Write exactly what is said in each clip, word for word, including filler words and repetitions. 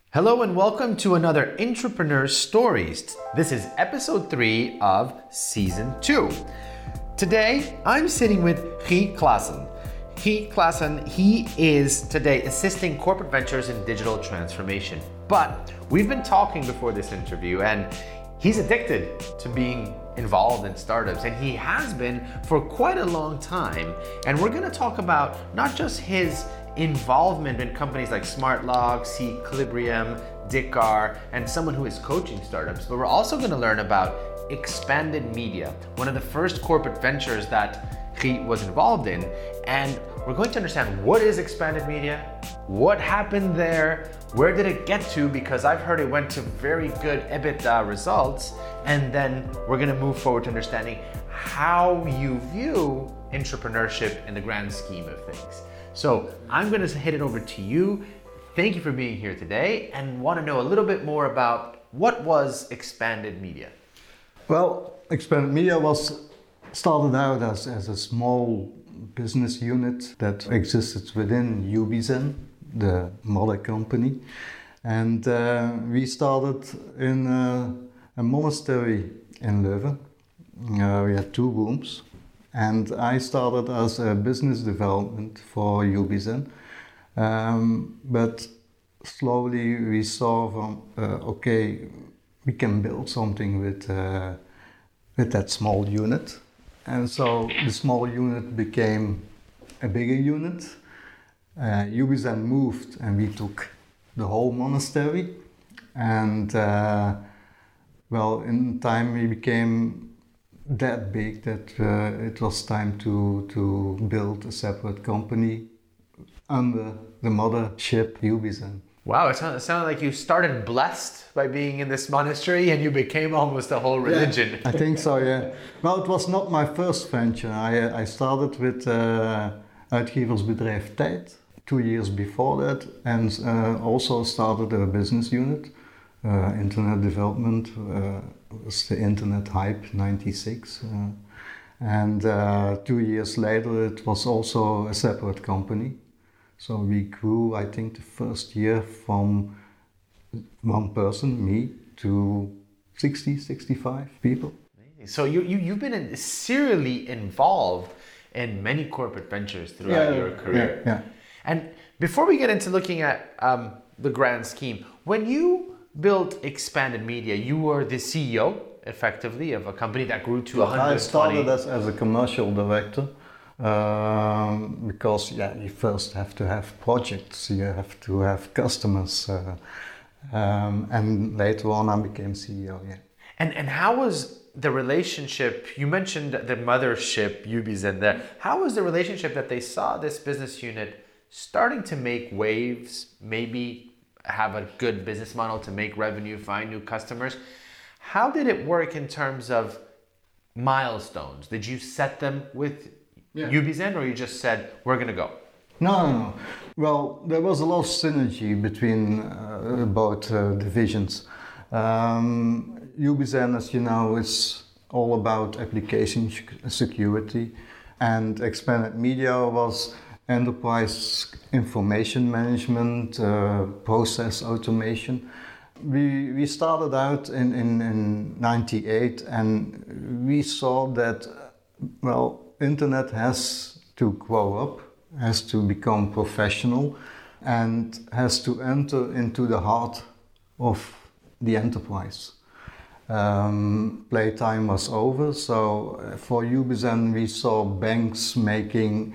Hello and welcome to another Entrepreneur Stories. This is episode three of season two. Today, I'm sitting with Guy Claassen. Guy Claassen, he is today assisting corporate ventures in digital transformation. But we've been talking before this interview and he's addicted to being involved in startups, and he has been for quite a long time. And we're gonna talk about not just his involvement in companies like SmartLog, Sequilibrium, Dickar, and someone who is coaching startups, but we're also going to learn about Expanded Media, one of the first corporate ventures that he was involved in. And we're going to understand what is Expanded Media, what happened there, where did it get to, because I've heard it went to very good EBITDA results. And then we're going to move forward to understanding how you view entrepreneurship in the grand scheme of things. So I'm going to hit it over to you. Thank you for being here today, and want to know a little bit more about what was Expanded Media. Well, Expanded Media was started out as, as a small business unit that existed within Ubizen, the mother company. And uh, we started in a, a monastery in Leuven. Uh, we had two rooms. And I started as a business development for Ubizen, um, but slowly we saw from uh, okay, we can build something with uh, with that small unit, and so the small unit became a bigger unit. Uh, Ubizen moved, and we took the whole monastery, and uh, well, in time we became that big that uh, it was time to to build a separate company under the mothership Ubizen. Wow, it sounded, it sounded like you started blessed by being in this monastery and you became almost a whole religion. Yeah, I think so, yeah. Well, it was not my first venture. I, I started with uh, Uitgeversbedrijf Tijd two years before that, and uh, also started a business unit, uh, internet development. Uh, was the internet hype ninety-six, uh, and uh, two years later it was also a separate company. So we grew, I think, the first year from one person, me, to sixty, sixty-five people. So you, you, you've been in, serially involved in many corporate ventures throughout yeah, your career. Yeah, yeah. And before we get into looking at um, the grand scheme, when you built Expanded Media, you were the C E O, effectively, of a company that grew to one hundred twenty. I started as, as a commercial director um, because yeah, you first have to have projects, you have to have customers, uh, um, and later on I became C E O. Yeah. And and how was the relationship? You mentioned the mothership Ubizen there. How was the relationship that they saw this business unit starting to make waves, maybe have a good business model to make revenue, find new customers? How did it work in terms of milestones? Did you set them with yeah. Ubizen, or you just said, we're going to go? No, no, no. Well, there was a lot of synergy between uh, both uh, divisions. Um, Ubizen, as you know, is all about application security, and Expanded Media was enterprise information management, uh, process automation. We we started out in, in, in ninety-eight, and we saw that, well, internet has to grow up, has to become professional, and has to enter into the heart of the enterprise. Um, playtime was over, so for Ubizen we saw banks making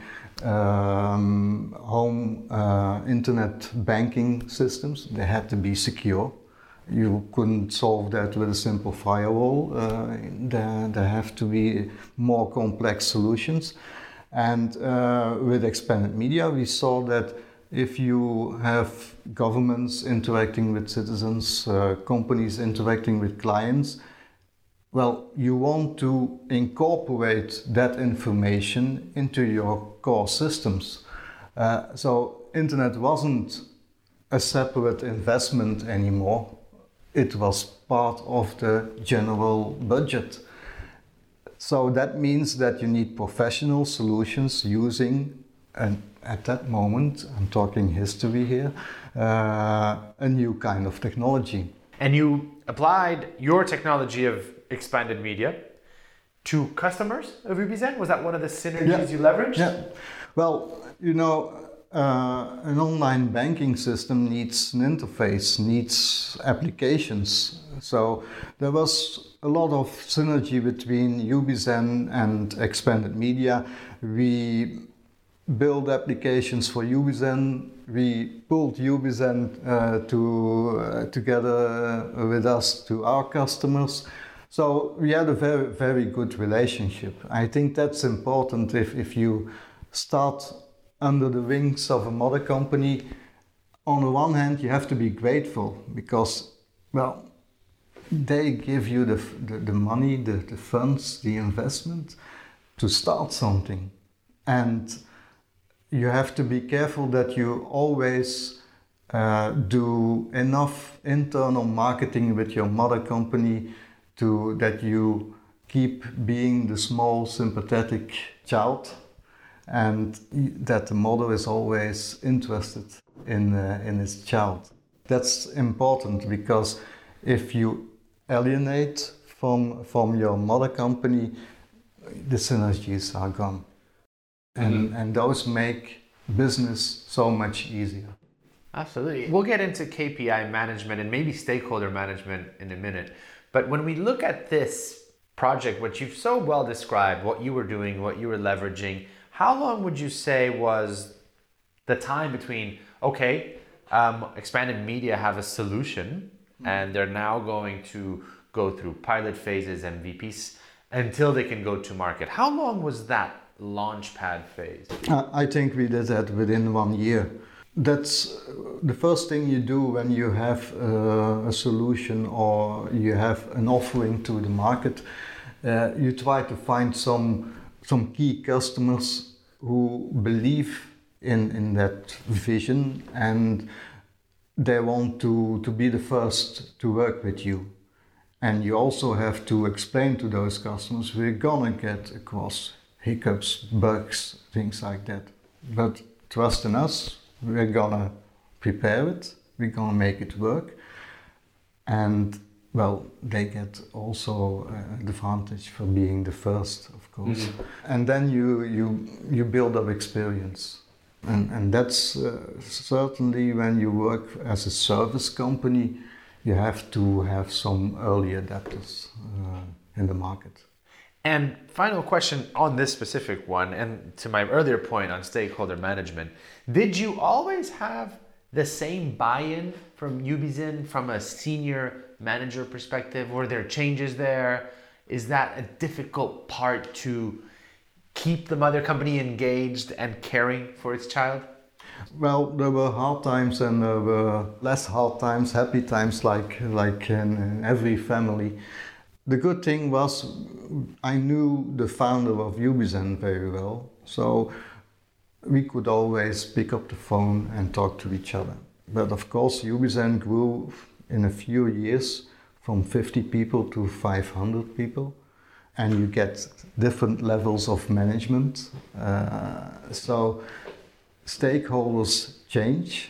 Um, home uh, internet banking systems. They had to be secure. You couldn't solve that with a simple firewall. Uh, there, there have to be more complex solutions. And uh, with Expanded Media, we saw that if you have governments interacting with citizens, uh, companies interacting with clients, well, you want to incorporate that information into your core systems. Uh, so internet wasn't a separate investment anymore. It was part of the general budget. So that means that you need professional solutions using a, at that moment, I'm talking history here, uh, a new kind of technology. And you applied your technology of expanded media to customers of Ubizen? Was that one of the synergies yeah. you leveraged? Yeah. Well, you know, uh, an online banking system needs an interface, needs applications. So there was a lot of synergy between Ubizen and expanded media. We build applications for Ubizen. We pulled Ubizen uh, to uh, together with us to our customers. So we had a very, very good relationship. I think that's important if, if you start under the wings of a mother company. On the one hand, you have to be grateful because, well, they give you the, the, the money, the, the funds, the investment to start something. And you have to be careful that you always uh, do enough internal marketing with your mother company to that you keep being the small sympathetic child and that the mother is always interested in, uh, in his child. That's important because if you alienate from, from your mother company, the synergies are gone. And, mm-hmm. and those make business so much easier. Absolutely. We'll get into K P I management and maybe stakeholder management in a minute. But when we look at this project, what you've so well described, what you were doing, what you were leveraging, how long would you say was the time between, okay, um, expanded media have a solution mm-hmm. and they're now going to go through pilot phases, M V Ps, until they can go to market? How long was that launchpad phase? Uh, I think we did that within one year. That's the first thing you do when you have uh, a solution or you have an offering to the market. Uh, you try to find some some key customers who believe in, in that vision and they want to, to be the first to work with you. And you also have to explain to those customers we're gonna get across hiccups, bugs, things like that. But trust in us, we're gonna prepare it, we're gonna make it work. And well, they get also uh, advantage for being the first, of course. Mm-hmm. And then you, you, you build up experience. And, and that's uh, certainly when you work as a service company, you have to have some early adapters uh, in the market. And final question on this specific one, and to my earlier point on stakeholder management, did you always have the same buy-in from Ubizen from a senior manager perspective? Were there changes there? Is that a difficult part to keep the mother company engaged and caring for its child? Well, there were hard times and there were less hard times, happy times like, like in, in every family. The good thing was I knew the founder of Ubizen very well, so we could always pick up the phone and talk to each other. But of course Ubizen grew in a few years from fifty people to five hundred people, and you get different levels of management. Uh, so stakeholders change,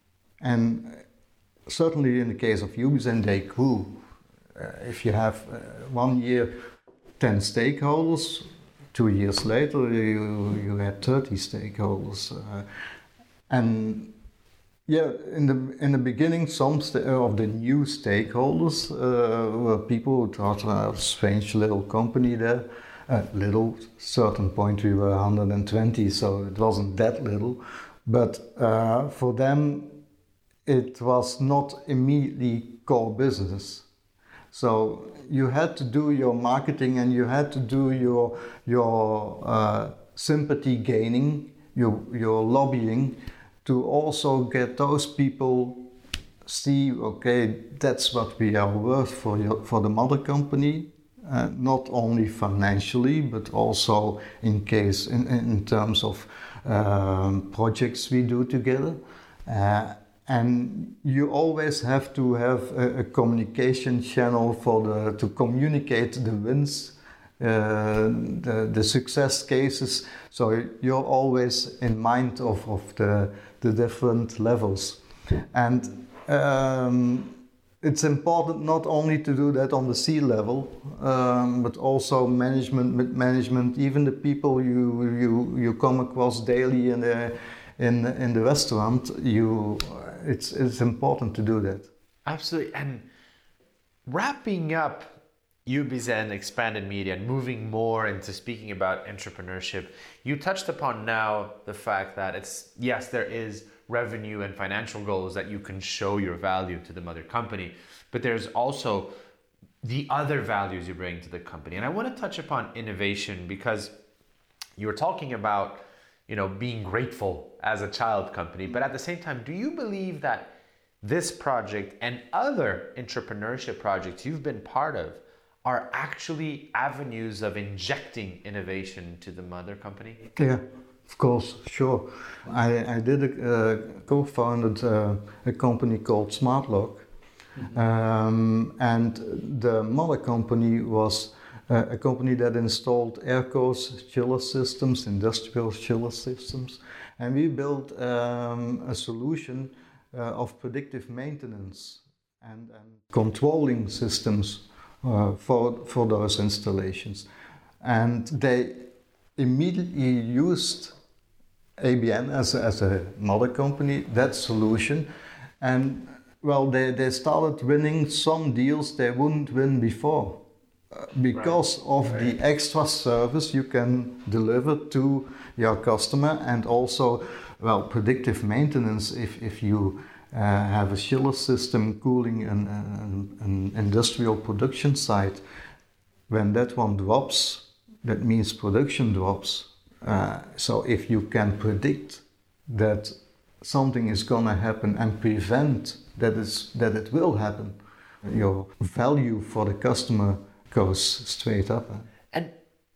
and certainly in the case of Ubizen they grew. Uh, if you have uh, one year ten stakeholders, two years later you, you had thirty stakeholders. Uh, and yeah, in the in the beginning some st- of the new stakeholders uh, were people who thought, well, a strange little company there. Uh, little, certain point we were one hundred twenty, so it wasn't that little. But uh, for them it was not immediately core business. So you had to do your marketing and you had to do your your uh, sympathy gaining, your your lobbying, to also get those people see, okay, that's what we are worth for your, for the mother company, uh, not only financially but also in case in, in terms of um, projects we do together. Uh, And you always have to have a, a communication channel for the to communicate the wins uh, the, the success cases. So you're always in mind of, of the, the different levels. And um, it's important not only to do that on the C level, um, but also management, mid-management, even the people you, you, you come across daily in the, in, in the restaurant, you, it's, it's important to do that. Absolutely. And wrapping up Ubizen Expanded Media and moving more into speaking about entrepreneurship, you touched upon now the fact that it's, yes, there is revenue and financial goals that you can show your value to the mother company, but there's also the other values you bring to the company. And I want to touch upon innovation, because you were talking about, you know, being grateful as a child company, but at the same time, do you believe that this project and other entrepreneurship projects you've been part of are actually avenues of injecting innovation to the mother company? Yeah, of course, sure. I, I did a, uh, co-founded uh, a company called SmartLock, mm-hmm. um, and the mother company was uh, a company that installed aircos, chiller systems, industrial chiller systems, and we built um, a solution uh, of predictive maintenance and, and controlling systems uh, for, for those installations. And they immediately used A B N as a, as a mother company, that solution, and well, they, they started winning some deals they wouldn't win before uh, because right. of right. the extra service you can deliver to your customer, and also, well, predictive maintenance. If, if you uh, have a chiller system cooling an, an, an industrial production site, when that one drops, that means production drops. Uh, so if you can predict that something is gonna happen and prevent that, is, that it will happen, your value for the customer goes straight up. And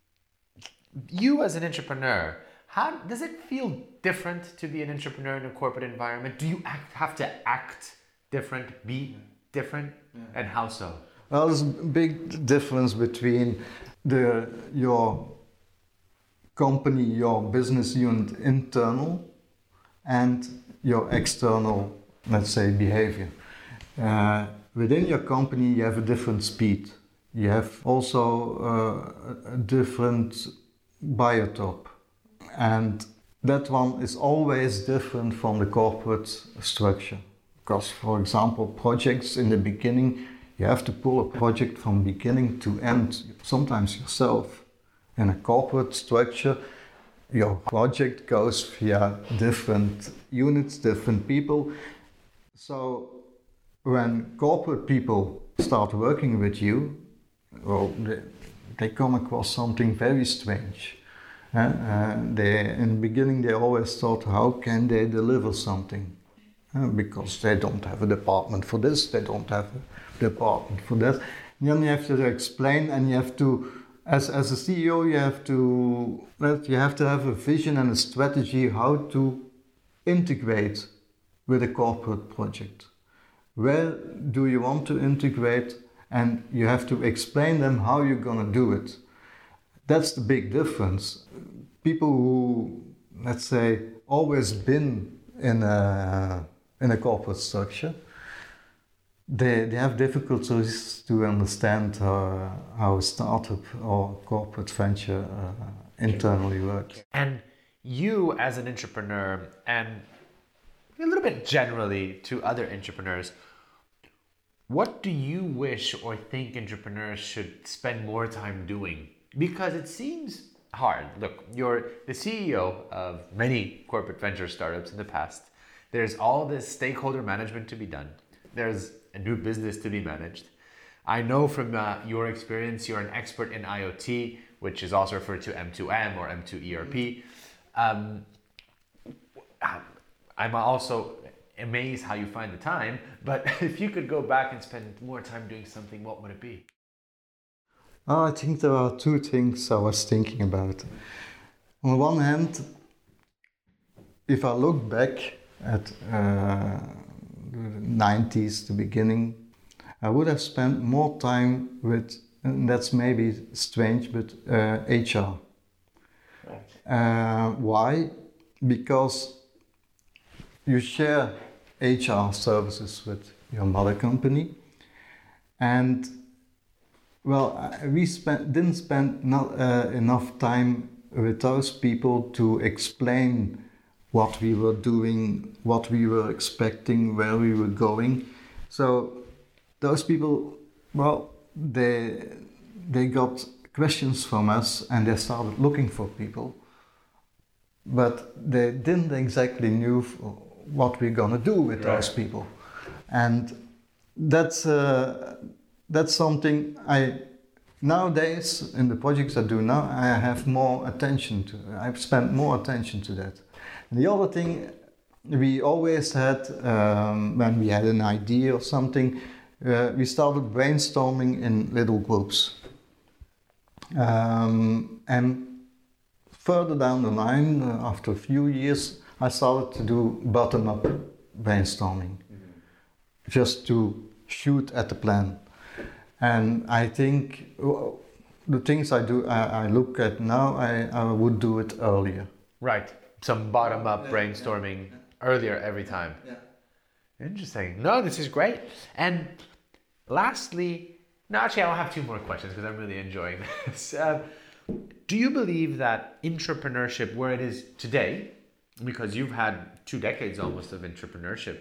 you as an entrepreneur, how does it feel different to be an entrepreneur in a corporate environment? Do you act, have to act different, be different, yeah. and how so? Well, there's a big difference between the your company, your business unit internal, and your external, let's say, behavior. Uh, within your company, you have a different speed. You have also uh, a different biotop, and that one is always different from the corporate structure. Because, for example, projects in the beginning, you have to pull a project from beginning to end, sometimes yourself. In a corporate structure, your project goes via different units, different people. So when corporate people start working with you, well, they, they come across something very strange. Uh, uh, they, in the beginning, they always thought, how can they deliver something? Uh, because they don't have a department for this, they don't have a department for that. And then you have to explain, and you have to, as, as a C E O, you have to you have to have a vision and a strategy how to integrate with a corporate project. Where do you want to integrate? And you have to explain them how you're going to do it. That's the big difference. People who, let's say, always been in a in a corporate structure, they they have difficulties to understand uh, how a startup or corporate venture uh, internally works. And you, as an entrepreneur, and a little bit generally to other entrepreneurs, what do you wish or think entrepreneurs should spend more time doing? Because it seems hard. Look, you're the C E O of many corporate venture startups in the past. There's all this stakeholder management to be done. There's a new business to be managed. I know from uh, your experience, you're an expert in I O T, which is also referred to M two M or M two E R P. Um, I'm also amazed how you find the time, but if you could go back and spend more time doing something, what would it be? Oh, I think there are two things I was thinking about. On the one hand, if I look back at uh, the nineties, the beginning, I would have spent more time with and that's maybe strange, but uh, H R. Right. Uh, why? Because you share H R services with your mother company, and well, we spent, didn't spend not uh, enough time with those people to explain what we were doing, what we were expecting, where we were going. So those people, well, they they got questions from us and they started looking for people, but they didn't exactly knew what we're gonna do with Right. those people, and that's uh, that's something I nowadays in the projects I do now I have more attention to. I've spent more attention to that. And the other thing we always had um, when we had an idea or something, uh, we started brainstorming in little groups. Um, and further down the line, uh, after a few years, I started to do bottom-up brainstorming, mm-hmm. just to shoot at the plan. And I think well, the things I do, I, I look at now, I, I would do it earlier. Right. Some bottom-up yeah, brainstorming yeah, yeah. earlier every time. Yeah. Interesting. No, this is great. And lastly, no, actually, I'll have two more questions because I'm really enjoying this. Uh, do you believe that entrepreneurship, where it is today, because you've had two decades almost of entrepreneurship,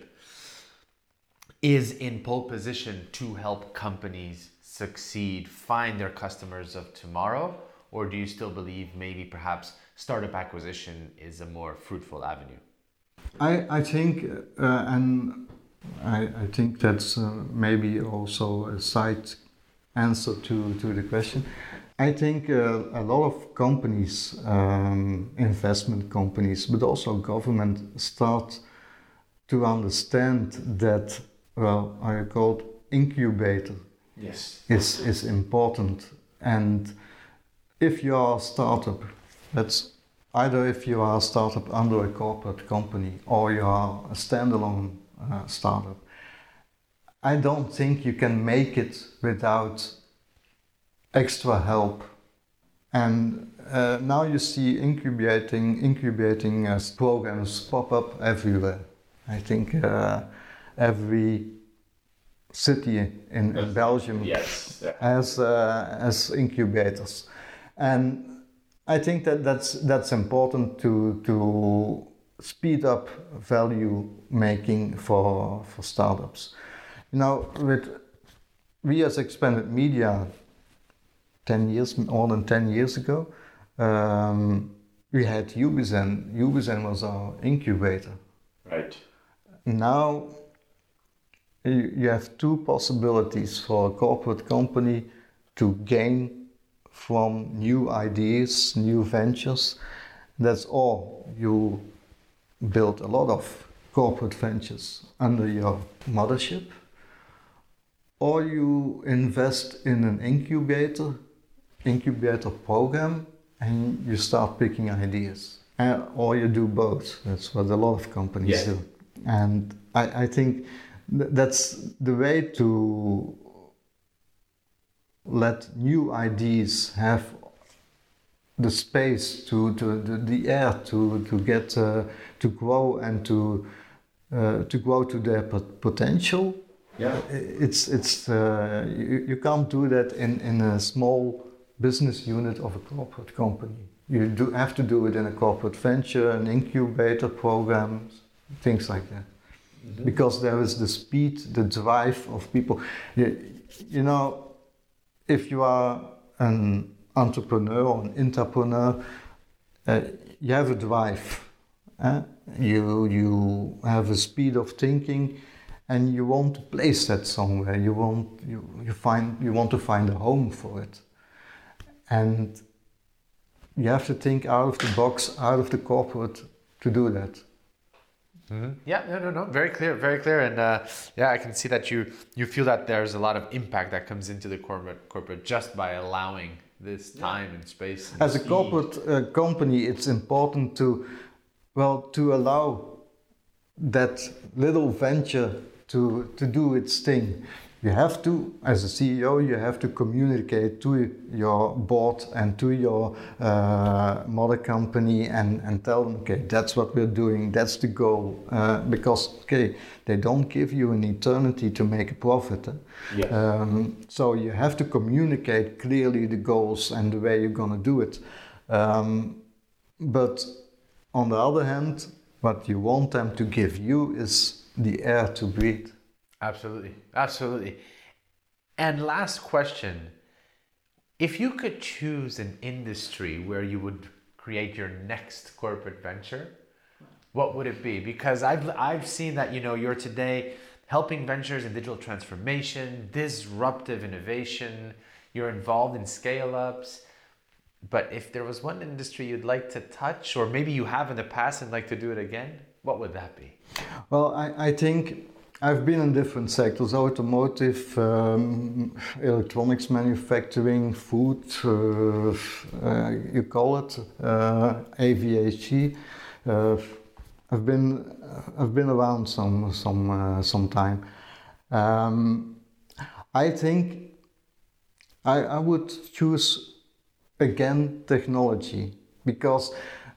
is in pole position to help companies succeed, find their customers of tomorrow? Or do you still believe maybe perhaps startup acquisition is a more fruitful avenue? I, I think, uh, and I, I think that's uh, maybe also a side answer to, to the question. I think uh, a lot of companies, um, investment companies, but also government start to understand that, well, I call it incubator. Yes. Is, is important. And if you are a startup, that's either if you are a startup under a corporate company or you are a standalone uh, startup, I don't think you can make it without extra help. And uh, now you see incubating incubating uh, programs pop up everywhere. I think uh, every city in, in Belgium yes. yeah. has uh, has incubators, and I think that that's that's important to to speed up value making for for startups. You know, with we as Expanded Media, ten years more than ten years ago, um, we had Ubizen. Ubizen was our incubator. Right. Now you, you have two possibilities for a corporate company to gain from new ideas, new ventures. That's all. You build a lot of corporate ventures under your mothership, or you invest in an incubator, incubator program, and you start picking ideas. And, or you do both. That's what a lot of companies yes. do. And I, I think th- that's the way to let new ideas have the space to, to the, the air to to get uh, to grow and to uh, to grow to their pot- potential. Yeah, it's it's uh, you, you can't do that in, in a small business unit of a corporate company. You do have to do it in a corporate venture, an incubator program, things like that. Mm-hmm. Because there is the speed, the drive of people. You, you know. If you are an entrepreneur or an entrepreneur, uh, you have a drive. Eh? You you have a speed of thinking, and you want to place that somewhere. You want you, you find you want to find a home for it, and you have to think out of the box, out of the corporate, to do that. Mm-hmm. Yeah, no, no, no. Very clear, very clear, and uh, yeah, I can see that you you feel that there's a lot of impact that comes into the corporate corporate just by allowing this time and space. And As a speed. corporate uh, company, it's important to, well, to allow that little venture to to do its thing. You have to, as a C E O, you have to communicate to your board and to your uh, mother company and, and tell them, okay, that's what we're doing, that's the goal. Uh, because, okay, they don't give you an eternity to make a profit. Eh? Yeah. Um, so you have to communicate clearly the goals and the way you're going to do it. Um, but on the other hand, what you want them to give you is the air to breathe. Absolutely, absolutely. And last question, if you could choose an industry where you would create your next corporate venture, what would it be? Because I've I've seen that, you know, you're today helping ventures in digital transformation, disruptive innovation, you're involved in scale-ups. But if there was one industry you'd like to touch, or maybe you have in the past and like to do it again, what would that be? Well, I, I think I've been in different sectors: automotive, um, electronics manufacturing, food, uh, uh, you call it, uh, aviation. Uh, I've been I've been around some some uh, some time. Um, I think I I would choose again technology, because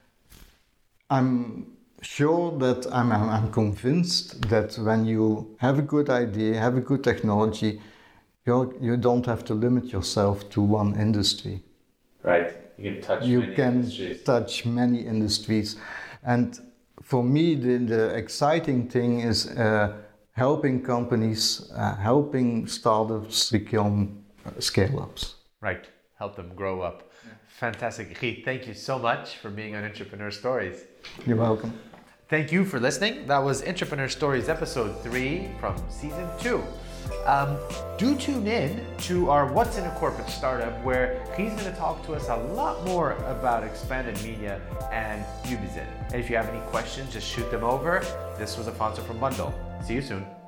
I'm sure that I'm, I'm, I'm convinced that when you have a good idea, have a good technology, you you don't have to limit yourself to one industry. Right, you can touch you many can industries. touch many industries, and for me the, the exciting thing is uh, helping companies, uh, helping startups become uh, scale-ups. Right, help them grow up. Yeah. Fantastic. Guy, thank you so much for being on Entrepreneur Stories. You're welcome. Thank you for listening. That was Entrepreneur Stories episode three from season two. Um, do tune in to our What's in a Corporate Startup, where he's going to talk to us a lot more about expanded media and Ubizen. And if you have any questions, just shoot them over. This was Afonso from Bundle. See you soon.